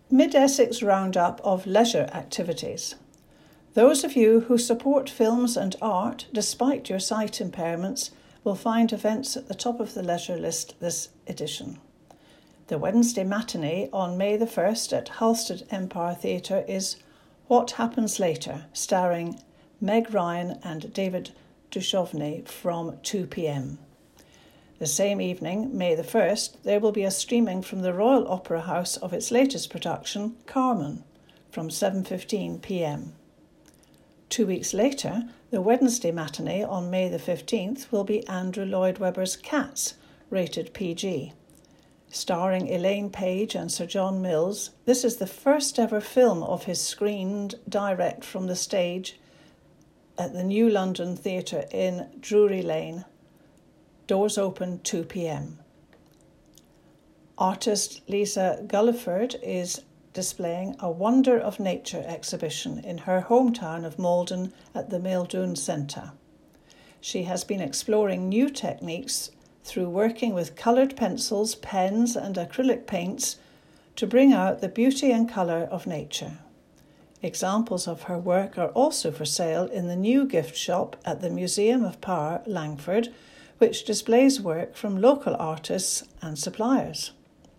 Mid-Essex roundup of leisure activities. Those of you who support films and art despite your sight impairments will find events at the top of the leisure list this edition. The Wednesday matinee on May the 1st at Halstead Empire Theatre is What Happens Later, starring Meg Ryan and David Duchovny from 2 p.m. The same evening, May the 1st, there will be a streaming from the Royal Opera House of its latest production, Carmen, from 7:15 p.m. 2 weeks later, the Wednesday matinee on May the 15th will be Andrew Lloyd Webber's Cats, rated PG. Starring Elaine Page and Sir John Mills, this is the first ever film of his screened direct from the stage at the New London Theatre in Drury Lane. Doors open 2 p.m. Artist Lisa Gulliford is displaying a Wonder of Nature exhibition in her hometown of Malden at the Maeldoon Centre. She has been exploring new techniques through working with coloured pencils, pens and acrylic paints to bring out the beauty and colour of nature. Examples of her work are also for sale in the new gift shop at the Museum of Power, Langford, which displays work from local artists and suppliers.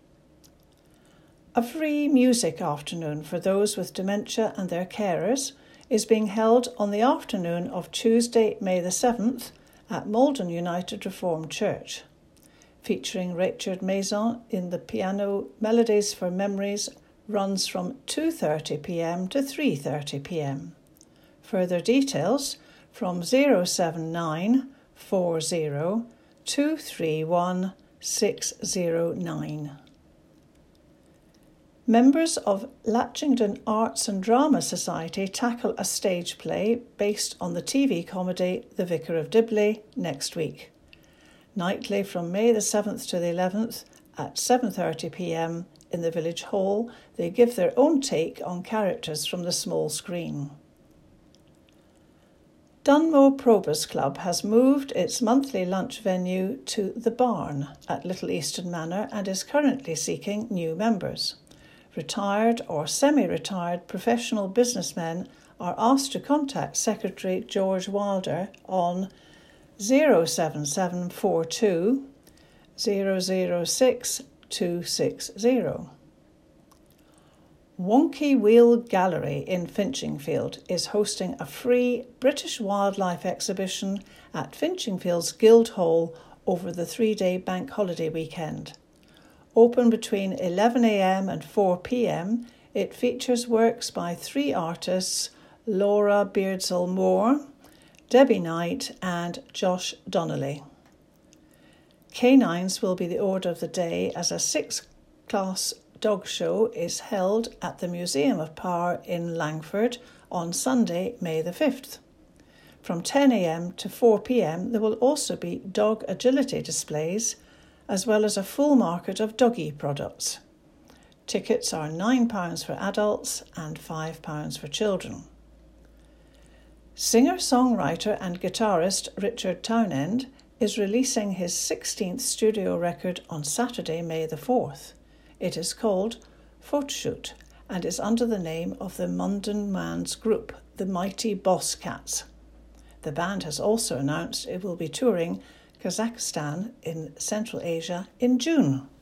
A free music afternoon for those with dementia and their carers is being held on the afternoon of Tuesday, May the 7th at Malden United Reformed Church, featuring Richard Maison in the piano. Melodies for Memories runs from 2:30 p.m. to 3:30 p.m. Further details from 079 40 231 609. Members of Latchington Arts and Drama Society tackle a stage play based on the TV comedy The Vicar of Dibley next week. Nightly from May the 7th to the 11th at 7:30 p.m. in the Village Hall, they give their own take on characters from the small screen. Dunmow Probus Club has moved its monthly lunch venue to The Barn at Little Easton Manor and is currently seeking new members. Retired or semi-retired professional businessmen are asked to contact Secretary George Wilder on 07742 006 260. Wonky Wheel Gallery in Finchingfield is hosting a free British wildlife exhibition at Finchingfield's Guildhall over the 3-day bank holiday weekend. Open between 11 a.m. and 4 p.m, it features works by 3 artists, Laura Beardsall-Moore, Debbie Knight and Josh Donnelly. Canines will be the order of the day as a 6-class dog show is held at the Museum of Power in Langford on Sunday, May the 5th. From 10 a.m. to 4 p.m. there will also be dog agility displays, as well as a full market of doggy products. Tickets are £9 for adults and £5 for children. Singer-songwriter and guitarist Richard Townend is releasing his 16th studio record on Saturday, May the 4th. It is called Photoshoot and is under the name of the Mundan Man's group, the Mighty Boss Cats. The band has also announced it will be touring Kazakhstan in Central Asia in June.